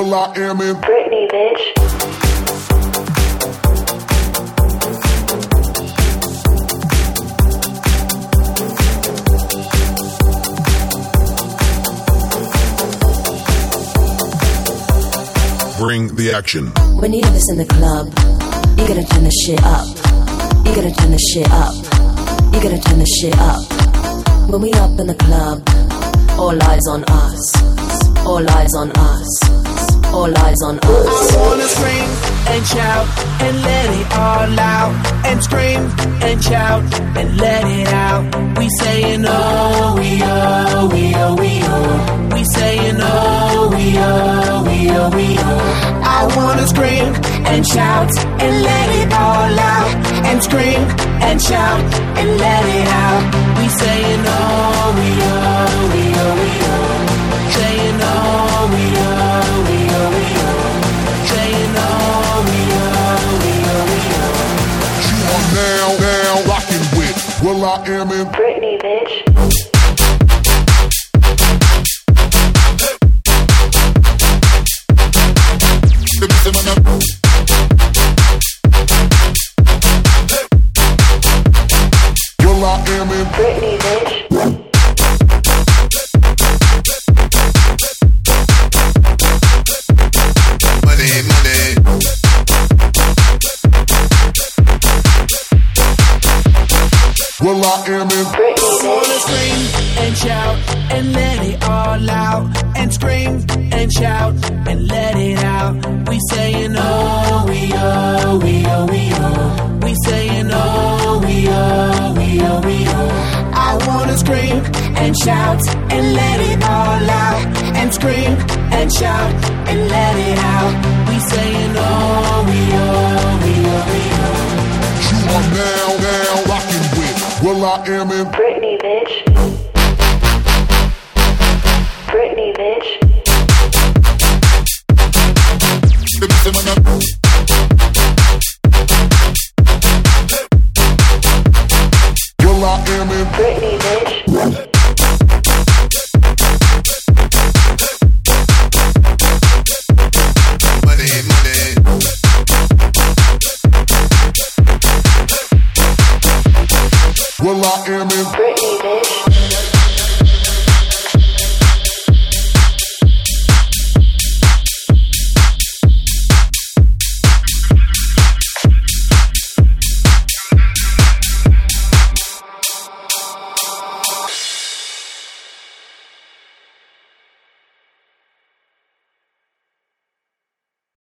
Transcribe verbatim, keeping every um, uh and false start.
Well, I am in Britney, bitch. Bring the action. When you have this in the club, you gotta turn the shit up. You gotta turn the shit up. You gotta turn the shit up. When we up in the club, all eyes on us. All eyes on us. All eyes on us. I wanna scream and shout and let it all out. And scream and shout and let it out. We saying oh, we oh, we oh, we oh. We saying oh, we oh, we oh, we oh. I wanna scream and shout and let it all out. And scream and shout and let it out. We saying oh, we oh, we oh, we oh. Saying oh, we oh, we oh, we oh. Saying oh, we oh, we oh, we oh. You are now, now rocking with Well, I am in Britney, bitch. Well, I am in Britney, bitch. money, money. Well, I am in Britney, I wanna bitch. scream and shout and let it all out. And scream and shout and let it out. We saying oh, we oh, we oh, we oh. We saying oh, we oh, we oh, we oh. I wanna scream and shout and let it all out. And scream and shout and let it out. We saying oh, we oh, we oh, we oh. You are now, now rocking with Well, I am in Britney.